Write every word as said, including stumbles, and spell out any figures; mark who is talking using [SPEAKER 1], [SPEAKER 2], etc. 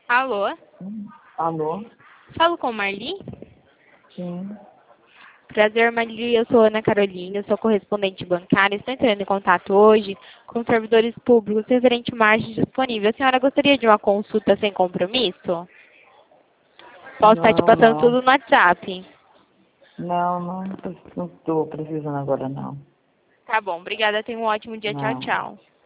[SPEAKER 1] Alô?
[SPEAKER 2] Hum, Alô?
[SPEAKER 1] Falo com Marli?
[SPEAKER 2] Sim.
[SPEAKER 1] Prazer, Marli. Eu sou Ana Carolina, eu sou correspondente bancária. Estou entrando em contato hoje com servidores públicos referente margem disponível. A senhora gostaria de uma consulta sem compromisso? Posso estar te
[SPEAKER 2] Não,
[SPEAKER 1] passando
[SPEAKER 2] não.
[SPEAKER 1] tudo no WhatsApp.
[SPEAKER 2] Não, não, não estou precisando agora, não.
[SPEAKER 1] Tá bom, obrigada. Tenha um ótimo dia. Tchau,
[SPEAKER 2] Não.
[SPEAKER 1] tchau.